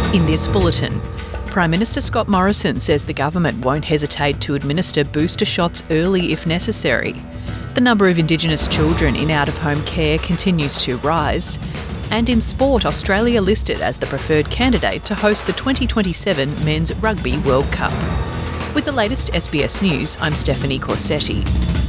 In this bulletin, Prime Minister Scott Morrison says the government won't hesitate to administer booster shots early if necessary. The number of Indigenous children in out-of-home care continues to rise. And in sport, Australia listed as the preferred candidate to host the 2027 Men's Rugby World Cup. With the latest SBS News, I'm Stephanie Corsetti.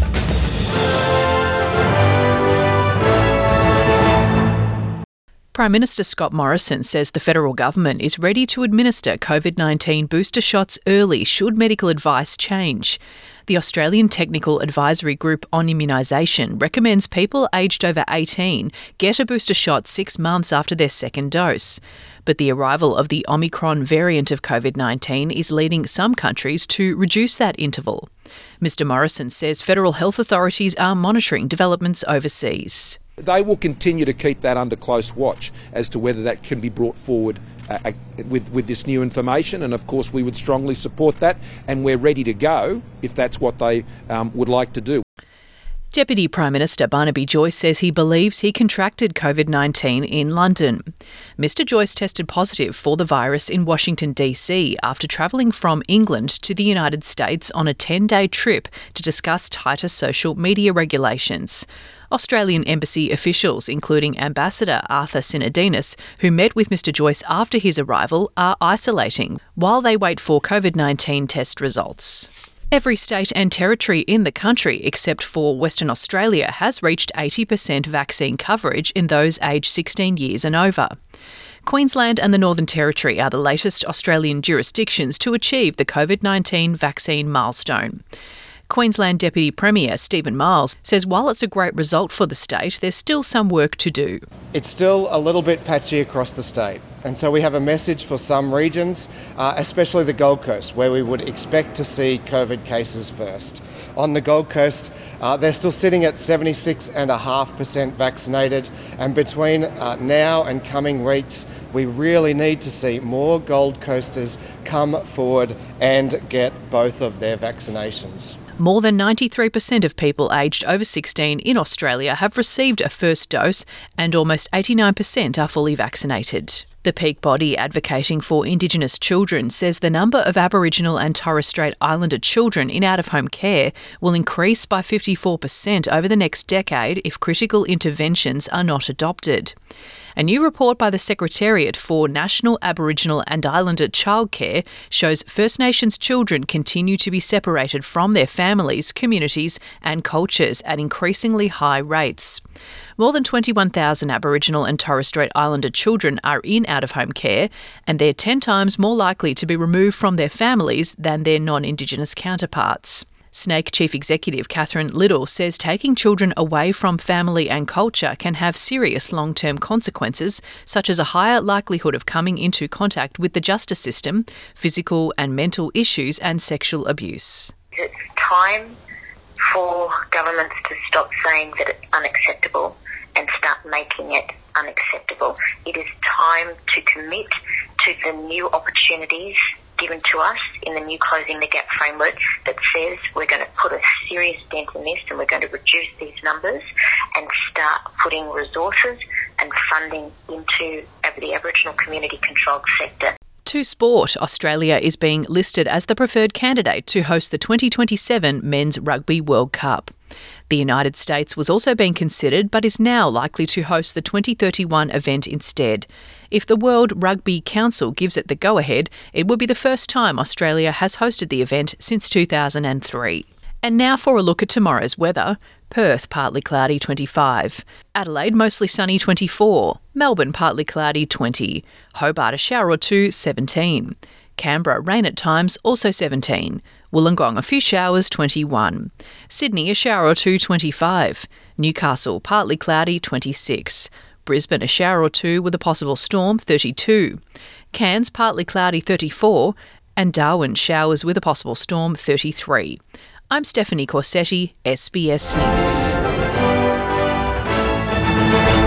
Prime Minister Scott Morrison says the federal government is ready to administer COVID-19 booster shots early should medical advice change. The Australian Technical Advisory Group on Immunisation recommends people aged over 18 get a booster shot 6 months after their second dose. But the arrival of the Omicron variant of COVID-19 is leading some countries to reduce that interval. Mr Morrison says federal health authorities are monitoring developments overseas. They will continue to keep that under close watch as to whether that can be brought forward with this new information, and of course we would strongly support that, and we're ready to go if that's what they would like to do. Deputy Prime Minister Barnaby Joyce says he believes he contracted COVID-19 in London. Mr Joyce tested positive for the virus in Washington DC after travelling from England to the United States on a 10-day trip to discuss tighter social media regulations. Australian embassy officials, including Ambassador Arthur Sinodinos, who met with Mr Joyce after his arrival, are isolating while they wait for COVID-19 test results. Every state and territory in the country, except for Western Australia, has reached 80% vaccine coverage in those aged 16 years and over. Queensland and the Northern Territory are the latest Australian jurisdictions to achieve the COVID-19 vaccine milestone. Queensland Deputy Premier Stephen Miles says while it's a great result for the state, there's still some work to do. It's still a little bit patchy across the state, and so we have a message for some regions, especially the Gold Coast, where we would expect to see COVID cases first. On the Gold Coast, they're still sitting at 76.5% vaccinated, and between now and coming weeks, we really need to see more Gold Coasters come forward and get both of their vaccinations. More than 93% of people aged over 16 in Australia have received a first dose, and almost 89% are fully vaccinated. The peak body advocating for Indigenous children says the number of Aboriginal and Torres Strait Islander children in out-of-home care will increase by 54% over the next decade if critical interventions are not adopted. A new report by the Secretariat for National Aboriginal and Islander Childcare shows First Nations children continue to be separated from their families, communities and cultures at increasingly high rates. More than 21,000 Aboriginal and Torres Strait Islander children are in out-of-home care, and they're 10 times more likely to be removed from their families than their non-Indigenous counterparts. SNAICC Chief Executive Catherine Liddle says taking children away from family and culture can have serious long-term consequences, such as a higher likelihood of coming into contact with the justice system, physical and mental issues and sexual abuse. It's time for governments to stop saying that it's unacceptable and start making it unacceptable. It is time to commit to the new opportunities given to us in the new Closing the Gap framework that says we're going to put a serious dent in this and we're going to reduce these numbers and start putting resources and funding into the Aboriginal community controlled sector. To sport, Australia is being listed as the preferred candidate to host the 2027 Men's Rugby World Cup. The United States was also being considered but is now likely to host the 2031 event instead. If the World Rugby Council gives it the go-ahead, it would be the first time Australia has hosted the event since 2003. And now for a look at tomorrow's weather. Perth, partly cloudy, 25. Adelaide, mostly sunny, 24. Melbourne, partly cloudy, 20. Hobart, a shower or two, 17. Canberra, rain at times, also 17. Wollongong, a few showers, 21. Sydney, a shower or two, 25. Newcastle, partly cloudy, 26. Brisbane, a shower or two with a possible storm, 32. Cairns, partly cloudy, 34. And Darwin, showers with a possible storm, 33. I'm Stephanie Corsetti, SBS News.